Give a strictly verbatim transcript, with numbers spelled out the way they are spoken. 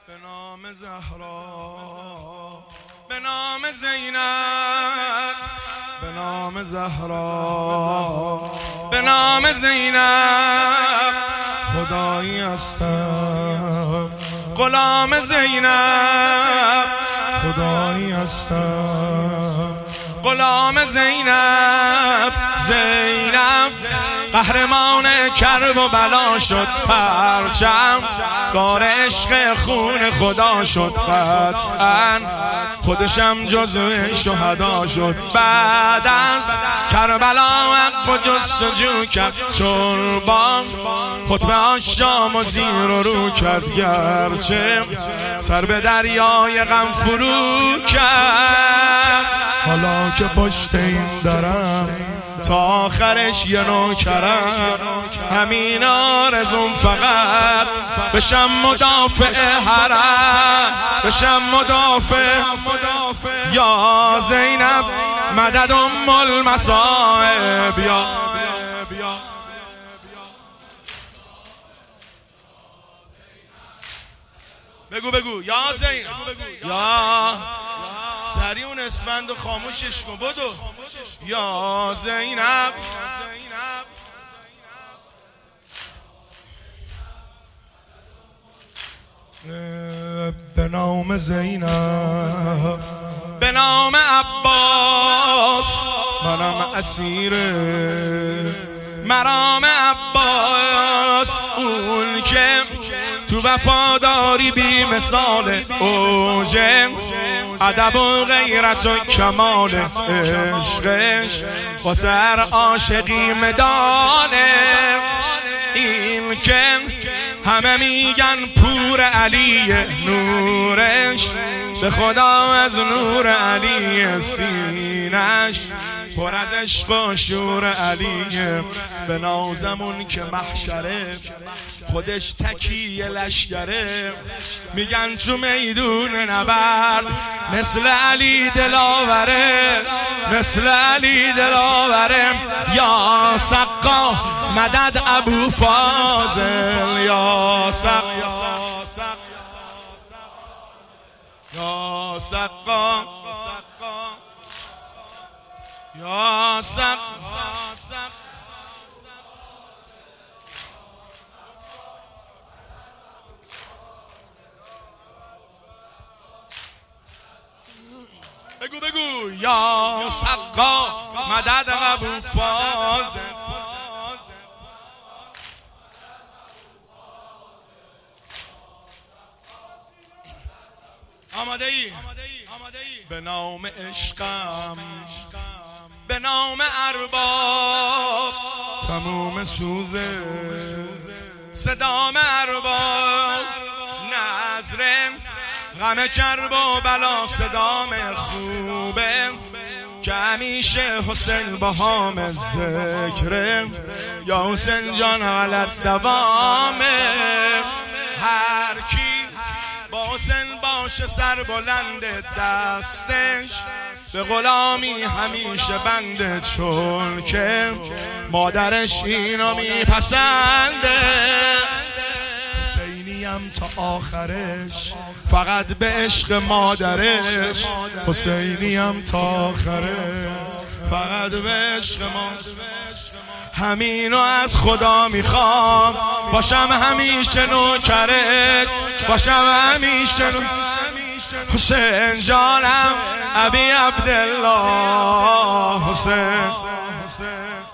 به نام زهرا، به نام زینب، به نام زهرا، به نام زینب خدایی هستم، غلام زینب خدایی هستم، غلام زینب. زینب قهرمان کرب و بلا شد، پرچم بار عشق خون خدا شد، قطعا خودشم جزو شهدا شد. بعد از کربلا حق و جستجو کرد، شربان خطبه آشام و زیر و رو کرد، گرچه سر به دریای غم فرو کرد. حالا که پشت این درم تا آخرش یه نوکرم، همین آرزوم فقط بشم مدافع حرم، بشم مدافع. یا زینب مدد ام المصائب، یا بگو بگو یا زینب، یا سری اون اسفند و خاموشش کن بدو. یا زینب به نام زینب، به نام عباس منم اسیر مرام عباس، اون که تو وفاداری بی مثال، اوجه ادب و غیرت و کمال، عشقش واسه هر عاشقی مدانه. این که همه میگن پور علی، نورش به خدا از نور علی، سینش پر از عشق و شور علی. به نازمون که محشره خودش تکیه لشکره، میگن تو میدون نبرد مثل علی دلاوره، مثل علی دلاوره. یا سقا مدد ابو فاضل، یا سقا، یا سقا، یا سقا. بگو بگو یا سقا مدد ابو فاضل. آماده ای؟ به نام عشقم، به نام ارباب تموم سوزه، صدام ارباب نظرم غم کرب و بلا، صدام خوبه که همیشه حسین بهام ذکره. یا حسین جان غلط دوامه، هر کی با حسین باشه سر بلند، دستش به غلامی همیشه بنده، چون که مادرش اینو میپسنده. حسینیم تا آخرش فقط به عشق مادرش، حسینیم تا آخرش فقط به عشق مادرش. همینو از خدا میخوام، باشم همیشه نوکرت، باشم همیشه نوکرت. حسین جانم ابی عبدالله، حسین